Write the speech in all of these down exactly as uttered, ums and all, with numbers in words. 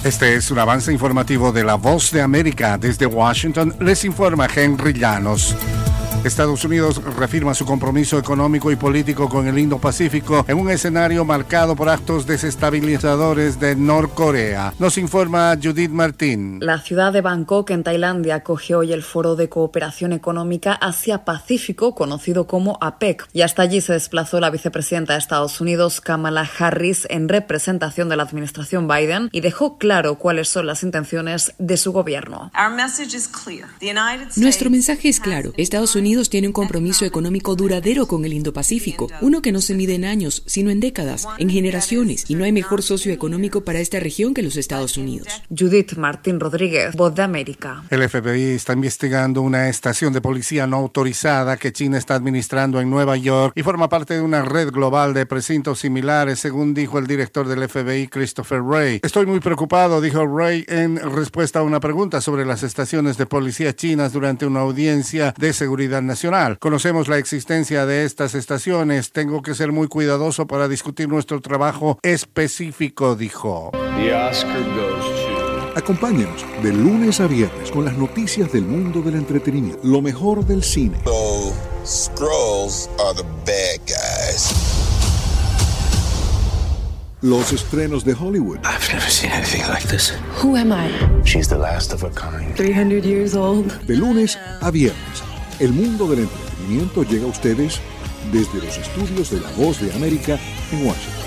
Este es un avance informativo de La Voz de América. Desde Washington les informa Henry Llanos. Estados Unidos reafirma su compromiso económico y político con el Indo-Pacífico en un escenario marcado por actos desestabilizadores de Norcorea. Nos informa Judith Martín. La ciudad de Bangkok, en Tailandia, acoge hoy el Foro de Cooperación Económica Asia-Pacífico, conocido como APEC, y hasta allí se desplazó la vicepresidenta de Estados Unidos, Kamala Harris, en representación de la administración Biden, y dejó claro cuáles son las intenciones de su gobierno. Nuestro mensaje es claro. Estados Unidos tiene un compromiso económico duradero con el Indo-Pacífico, uno que no se mide en años, sino en décadas, en generaciones, y no hay mejor socio económico para esta región que los Estados Unidos. Judith Martín Rodríguez, Voz de América. El F B I está investigando una estación de policía no autorizada que China está administrando en Nueva York y forma parte de una red global de precintos similares, según dijo el director del F B I, Christopher Wray. Estoy muy preocupado, dijo Wray en respuesta a una pregunta sobre las estaciones de policía chinas durante una audiencia de seguridad nacional. Conocemos la existencia de estas estaciones. Tengo que ser muy cuidadoso para discutir nuestro trabajo específico, dijo. The Oscar goes to... Acompáñenos de lunes a viernes con las noticias del mundo del entretenimiento, lo mejor del cine. So, Skrulls are the bad guys. Los estrenos de Hollywood. I've never seen anything like this. Who am I? She's the last of a kind. three hundred years old. De lunes a viernes, el mundo del entretenimiento llega a ustedes desde los estudios de La Voz de América en Washington.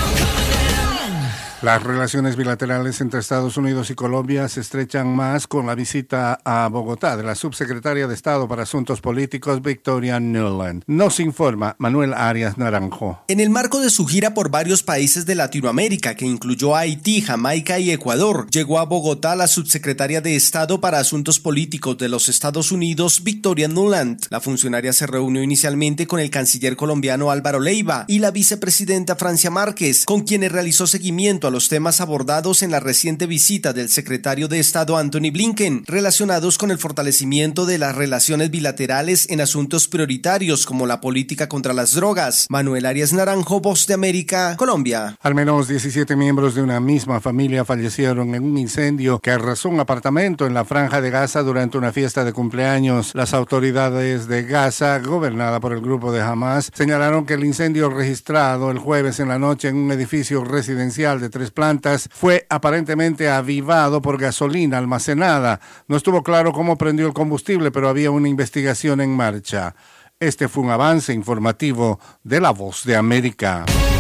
Las relaciones bilaterales entre Estados Unidos y Colombia se estrechan más con la visita a Bogotá de la subsecretaria de Estado para Asuntos Políticos, Victoria Nuland. Nos informa Manuel Arias Naranjo. En el marco de su gira por varios países de Latinoamérica, que incluyó a Haití, Jamaica y Ecuador, llegó a Bogotá la subsecretaria de Estado para Asuntos Políticos de los Estados Unidos, Victoria Nuland. La funcionaria se reunió inicialmente con el canciller colombiano Álvaro Leiva y la vicepresidenta Francia Márquez, con quienes realizó seguimiento a los temas abordados en la reciente visita del secretario de Estado Anthony Blinken, relacionados con el fortalecimiento de las relaciones bilaterales en asuntos prioritarios como la política contra las drogas. Manuel Arias Naranjo, Voz de América, Colombia. Al menos diecisiete miembros de una misma familia fallecieron en un incendio que arrasó un apartamento en la Franja de Gaza durante una fiesta de cumpleaños. Las autoridades de Gaza, gobernada por el grupo de Hamas, señalaron que el incendio registrado el jueves en la noche en un edificio residencial de tres plantas fue aparentemente avivado por gasolina almacenada. No estuvo claro cómo prendió el combustible, pero había una investigación en marcha. Este fue un avance informativo de La Voz de América.